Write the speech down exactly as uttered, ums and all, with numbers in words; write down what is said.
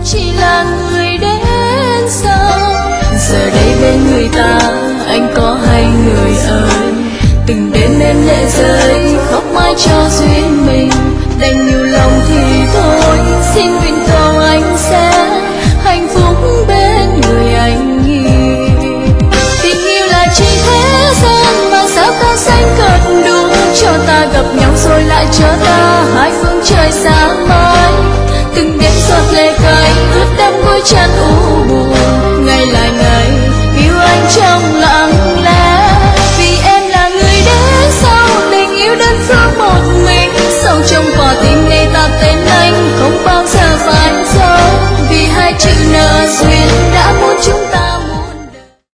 chỉ là người đến sau. Giờ đây bên người ta anh có hay người ơi, từng đêm em lệ rơi khóc mãi cho duyên